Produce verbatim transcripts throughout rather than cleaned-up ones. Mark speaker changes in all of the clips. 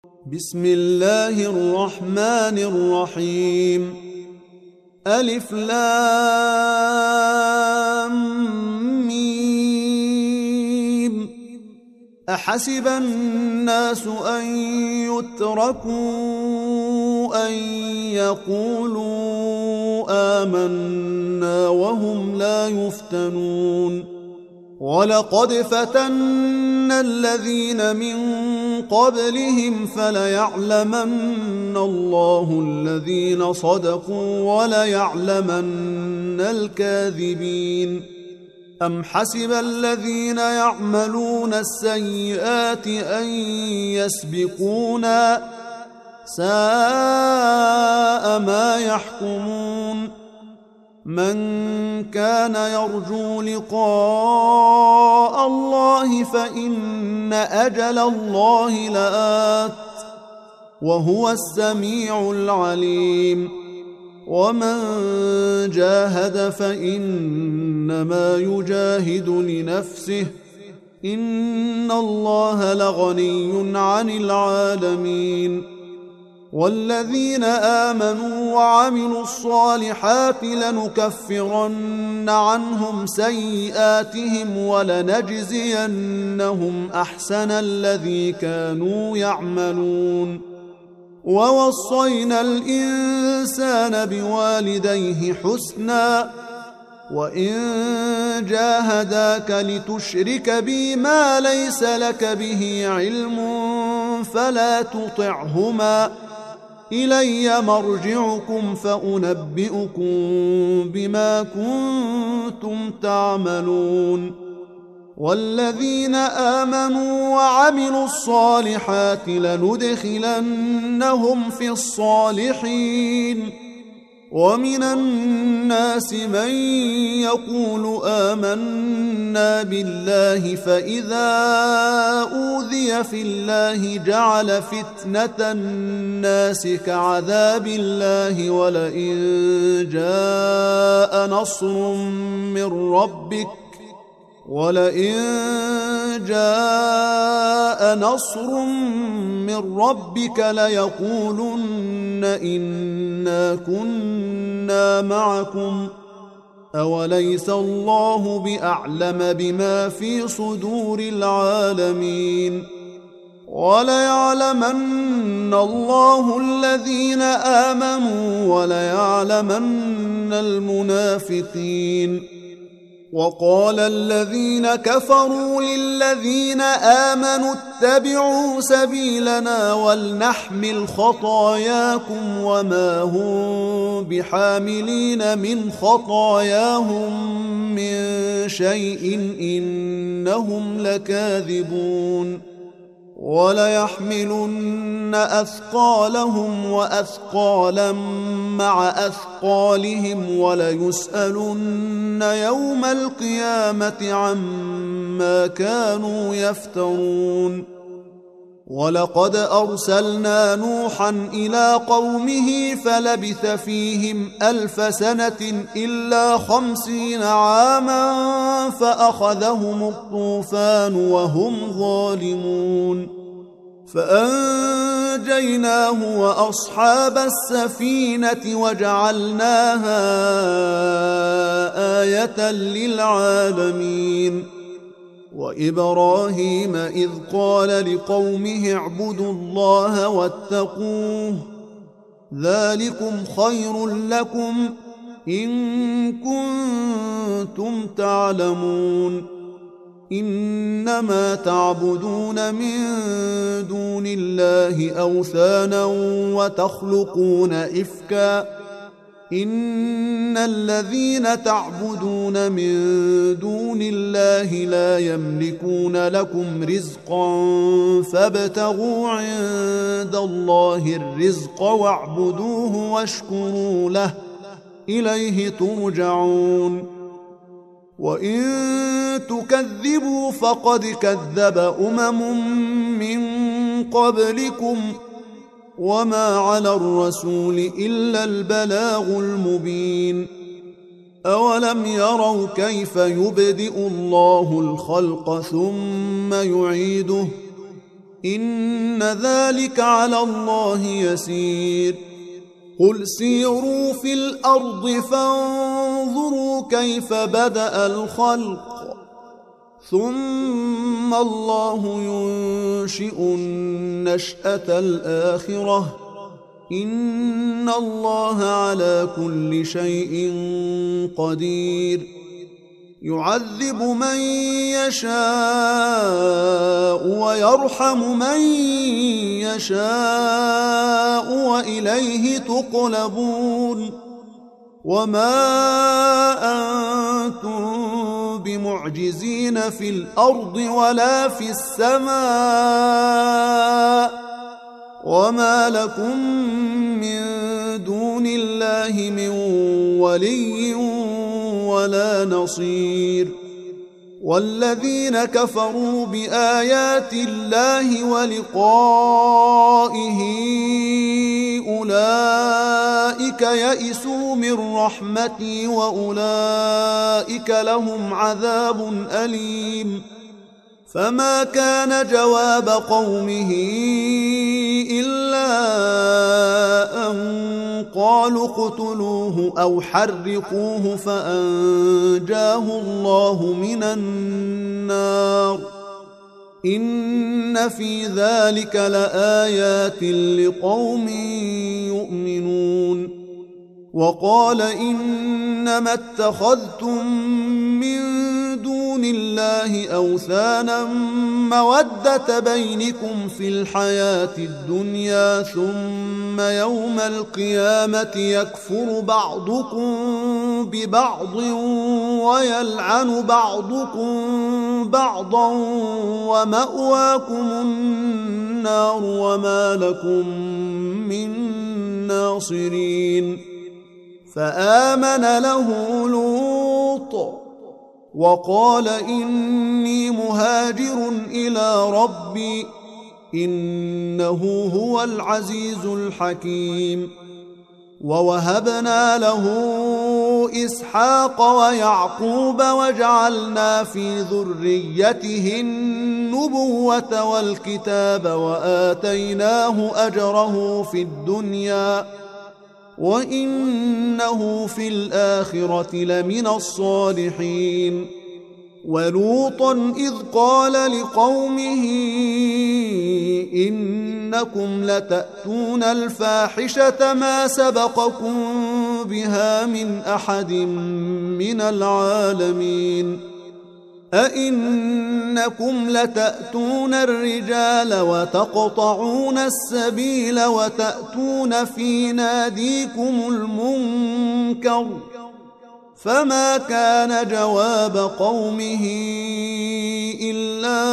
Speaker 1: بسم الله الرحمن الرحيم. ألف لام ميم. أحسب الناس أن يتركوا أن يقولوا آمنا وهم لا يفتنون. ولقد فتنا الذين من قبلهم فليعلمن الله الذين صدقوا وليعلمن الكاذبين. أم حسب الذين يعملون السيئات أن يسبقونا ساء ما يحكمون. من كان يرجو لقاء الله فإن أجل الله لآت وهو السميع العليم. ومن جاهد فإنما يجاهد لنفسه إن الله لغني عن العالمين. والذين آمنوا وعملوا الصالحات لنكفرن عنهم سيئاتهم ولنجزينهم أحسن الذي كانوا يعملون. ووصينا الإنسان بوالديه حسنا وإن جاهداك لتشرك بي ما ليس لك به علم فلا تطعهما إلي مرجعكم فأنبئكم بما كنتم تعملون. والذين آمنوا وعملوا الصالحات لندخلنهم في الصالحين. ومن الناس من يقول آمنا بالله فإذا أوذي في الله جعل فتنة الناس كعذاب الله ولئن جاء نصر من ربك ولئن جاء نصر من ربك ليقولن إنا كنا معكم أوليس الله بأعلم بما في صدور العالمين. وليعلمن الله الذين آمنوا وليعلمن المنافقين. وقال الذين كفروا للذين آمنوا اتبعوا سبيلنا ولنحمل خطاياكم وما هم بحاملين من خطاياهم من شيء إنهم لكاذبون. وليحملن أثقالهم وأثقالا مع أثقالهم وليسألن يوم القيامة عما كانوا يفترون. ولقد أرسلنا نوحا إلى قومه فلبث فيهم ألف سنة إلا خمسين عاما فأخذهم الطوفان وهم ظالمون. فأنجيناه وأصحاب السفينة وجعلناها آية للعالمين. وإبراهيم إذ قال لقومه اعبدوا الله واتقوه ذلكم خير لكم إن كنتم تعلمون. إنما تعبدون من دون الله أوثانا وتخلقون إفكا إن الذين تعبدون من دون الله لا يملكون لكم رزقا فابتغوا عند الله الرزق واعبدوه واشكروا له إليه ترجعون. وإن تكذبوا فقد كذب أمم من قبلكم وما على الرسول إلا البلاغ المبين. أولم يروا كيف يبدئ الله الخلق ثم يعيده إن ذلك على الله يسير قل سيروا في الأرض فانظروا كيف بدأ الخلق ثم الله ينشئ النشأة الآخرة إن الله على كل شيء قدير يعذب من يشاء ويرحم من يشاء وإليه تقلبون وما أنتم بمعجزين في الأرض ولا في السماء وما لكم من دون الله من ولي ولا نصير والذين كفروا بآيات الله ولقائه أولئك يئسوا من رحمتي وأولئك لهم عذاب أليم فما كان جواب قومه إلا أن قالوا اقتلوه أو حرقوه فأنجاه الله من النار إن في ذلك لآيات لقوم يؤمنون وقال إنما اتخذتم من دون الله أوثانا مودة بينكم في الحياة الدنيا ثم يوم القيامة يكفر بعضكم ببعض ويلعن بعضكم بعضا ومأواكم النار وما لكم من ناصرين فآمن له لوط وقال إني مهاجر إلى ربي إنه هو العزيز الحكيم ووهبنا له إسحاق ويعقوب وجعلنا في ذريته النبوة والكتاب وآتيناه أجره في الدنيا وإنه في الآخرة لمن الصالحين ولوطا إذ قال لقومه إنكم لتأتون الفاحشة ما سبقكم بها من أحد من العالمين أئنكم لتأتون الرجال وتقطعون السبيل وتأتون في ناديكم المنكر فما كان جواب قومه إلا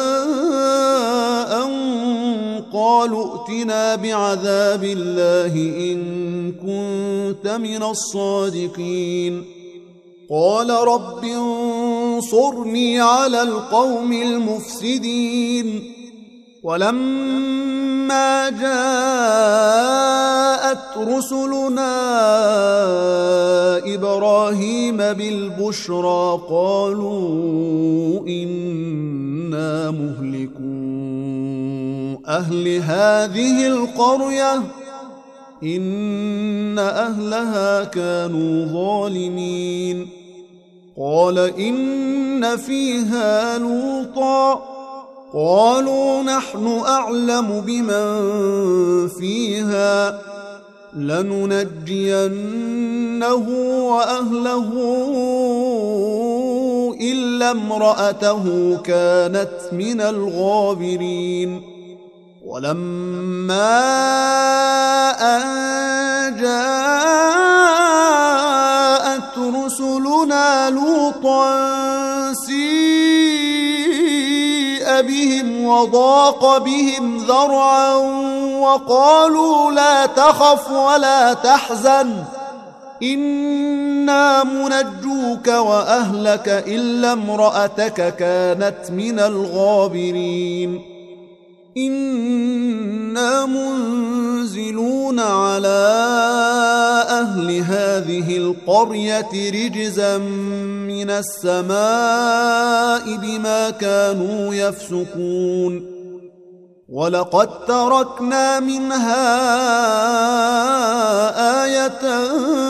Speaker 1: أن قالوا ائتنا بعذاب الله إن كنت من الصادقين قال رب انصرني على القوم المفسدين ولما جاءت رسلنا إبراهيم بالبشرى قالوا إنا مهلكو أهل هذه القرية إن أهلها كانوا ظالمين قال إن فيها لوطا قالوا نحن أعلم بمن فيها لننجينه وأهله إلا امرأته كانت من الغابرين ولما أن جاءت رسلنا لوطا سيء بهم وضاق بهم ذرعا وقالوا لا تخف ولا تحزن إنا منجوك وأهلك إلا امرأتك كانت من الغابرين إنا منزلون على أهل هذه القرية رجزا من السماء بما كانوا يفسقون ولقد تركنا منها آية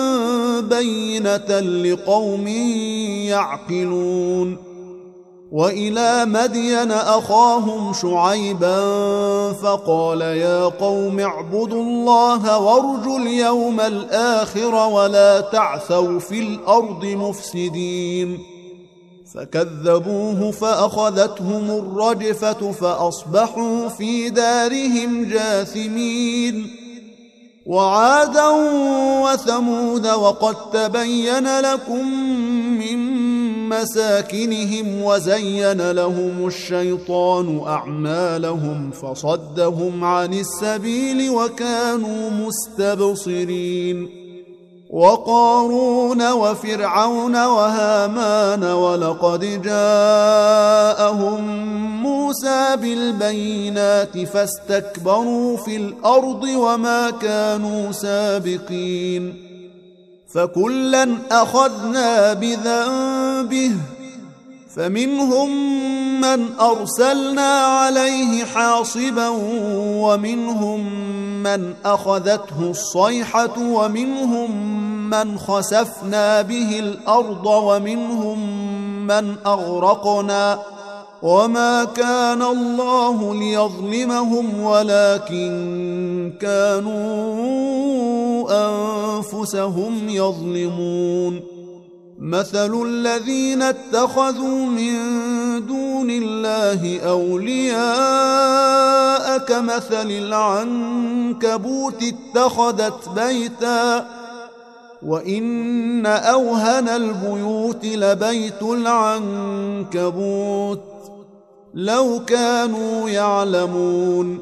Speaker 1: بينة لقوم يعقلون وإلى مدين أخاهم شعيبا فقال يا قوم اعبدوا الله وارجوا اليوم الآخر ولا تعثوا في الأرض مفسدين فكذبوه فأخذتهم الرجفة فأصبحوا في دارهم جاثمين وعادا وثمود وقد تبين لكم من مساكنهم وزين لهم الشيطان أعمالهم فصدهم عن السبيل وكانوا مستبصرين وقارون وفرعون وهامان ولقد جاءهم موسى بالبينات فاستكبروا في الأرض وما كانوا سابقين فكلا أخذنا بذنبه فمنهم من أرسلنا عليه حاصبا ومنهم من أخذته الصيحة ومنهم من خسفنا به الأرض ومنهم من أغرقنا وما كان الله ليظلمهم ولكن كانوا أنفسهم يظلمون مثل الذين اتخذوا من دون الله أولياء كمثل العنكبوت اتخذت بيتا وإن أوهن البيوت لبيت العنكبوت لو كانوا يعلمون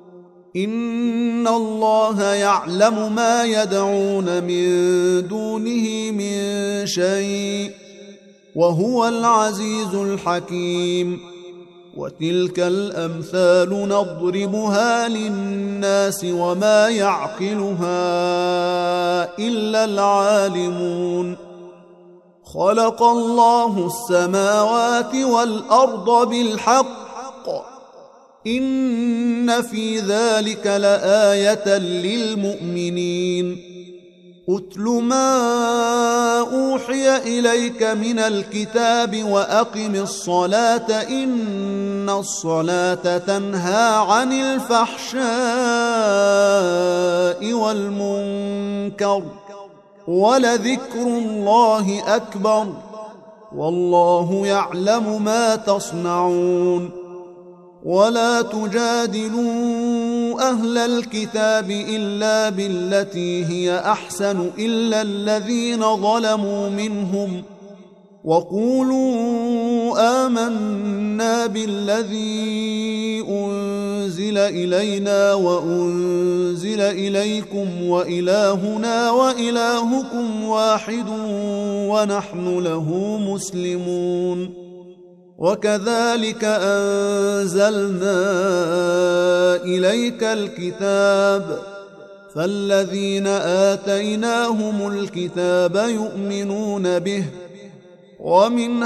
Speaker 1: إن الله يعلم ما يدعون من دونه من شيء وهو العزيز الحكيم وتلك الأمثال نضربها للناس وما يعقلها إلا العالمون خلق الله السماوات والأرض بالحق إن في ذلك لآية للمؤمنين أتل ما أوحي إليك من الكتاب وأقم الصلاة إن الصلاة تنهى عن الفحشاء والمنكر ولذكر الله أكبر والله يعلم ما تصنعون ولا تجادلوا أهل الكتاب إلا بالتي هي أحسن إلا الذين ظلموا منهم وقولوا آمنا بالذي أنزل إلينا وأنزل إليكم وإلهنا وإلهكم واحد ونحن له مسلمون وكذلك أنزلنا إليك الكتاب فالذين آتيناهم الكتاب يؤمنون به ومن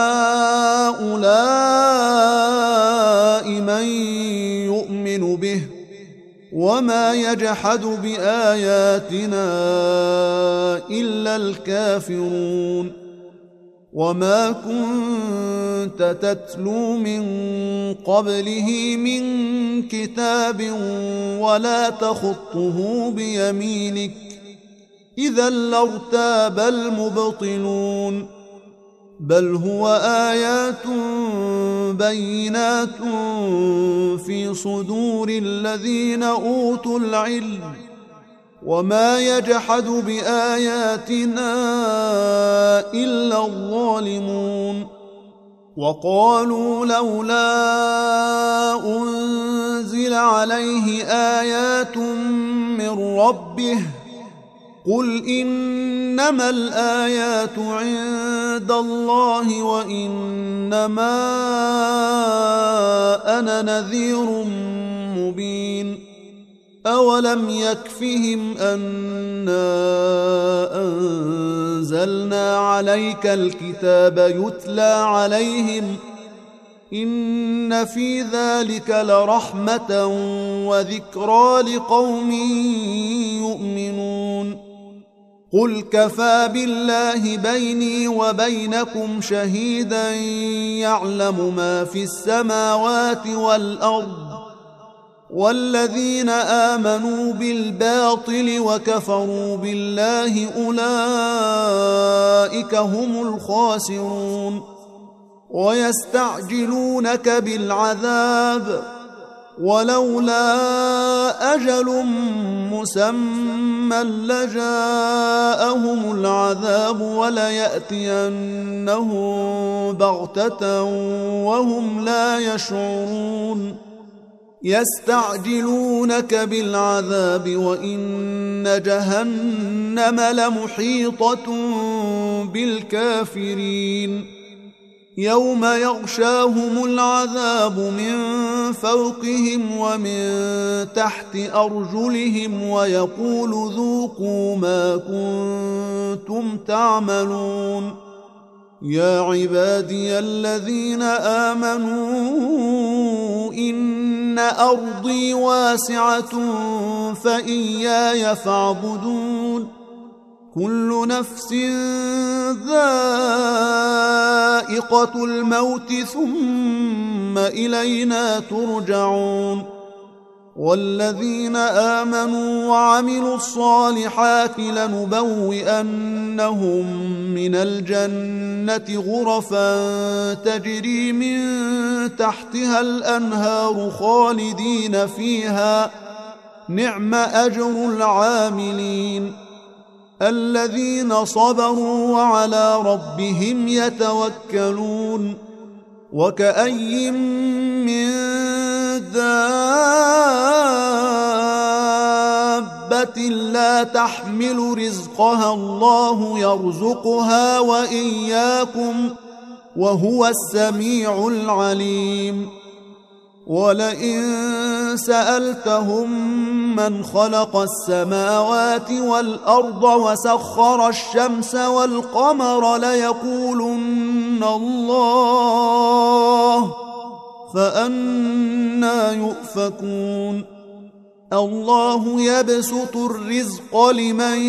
Speaker 1: هؤلاء من يؤمن به وما يجحد بآياتنا إلا الكافرون وما كنت تتلو من قبله من كتاب ولا تخطه بيمينك إذا لارتاب المبطلون بل هو آيات بينات في صدور الذين أوتوا العلم وما يجحد بآياتنا إلا الظالمون وقالوا لولا أنزل عليه آيات من ربه قل إنما الآيات عند الله وإنما أنا نذير مبين أولم يكفهم أنا أنزلنا عليك الكتاب يتلى عليهم إن في ذلك لرحمة وذكرى لقوم يؤمنون قل كفى بالله بيني وبينكم شهيدا يعلم ما في السماوات والأرض والذين آمنوا بالباطل وكفروا بالله أولئك هم الخاسرون ويستعجلونك بالعذاب ولولا أجل مسمى لجاءهم العذاب وليأتينهم بغتة وهم لا يشعرون يستعجلونك بالعذاب وإن جهنم لمحيطة بالكافرين يوم يغشاهم العذاب من فوقهم ومن تحت أرجلهم ويقول ذوقوا ما كنتم تعملون يا عبادي الذين آمنوا إن أرضي واسعة فإياي فاعبدون كل نفس ذائقة الموت ثم إلينا ترجعون والذين آمنوا وعملوا الصالحات لنبوئنهم من الجنة غرفا تجري من تحتها الأنهار خالدين فيها نعم أجر العاملين الذين صبروا وعلى ربهم يتوكلون وكأي من دابة لا تحمل رزقها الله يرزقها وإياكم وهو السميع العليم ولئن سألتهم من خلق السماوات والأرض وسخر الشمس والقمر ليقولن الله فأنى يؤفكون الله يبسط الرزق لمن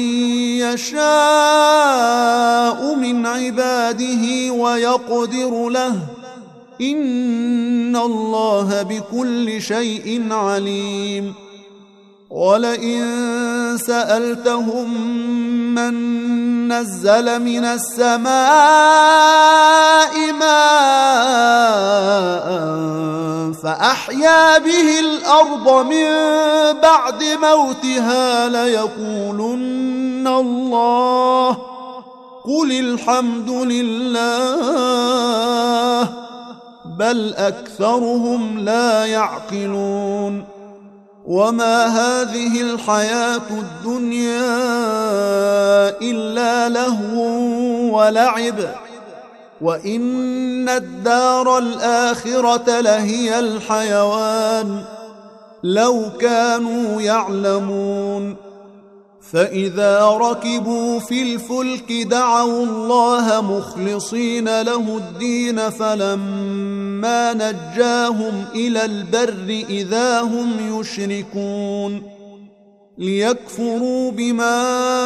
Speaker 1: يشاء من عباده ويقدر له إن الله بكل شيء عليم ولئن سألتهم من نزل من السماء ماء فأحيا به الأرض من بعد موتها ليقولن الله قل الحمد لله بل أكثرهم لا يعقلون وما هذه الحياة الدنيا إلا لهو ولعب وإن الدار الآخرة لهي الحيوان لو كانوا يعلمون فإذا ركبوا في الفلك دعوا الله مخلصين له الدين فلما نجاهم إلى البر إذا هم يشركون ليكفروا بما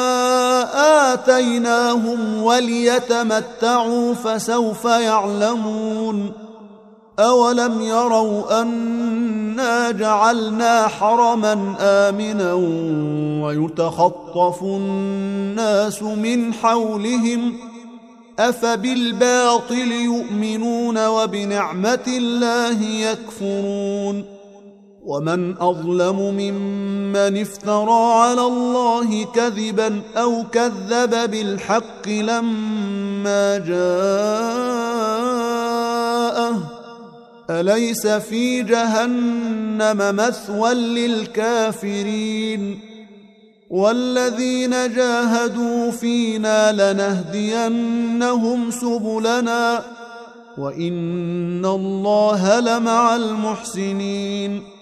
Speaker 1: آتيناهم وليتمتعوا فسوف يعلمون أولم يروا أنا جعلنا حرما آمنا ويتخطف الناس من حولهم أفبالباطل يؤمنون وبنعمة الله يكفرون ومن أظلم ممن افترى على الله كذبا أو كذب بالحق لما جاءه أليس في جهنم مثوى للكافرين والذين جاهدوا فينا لنهدينهم سبلنا وإن الله لمع المحسنين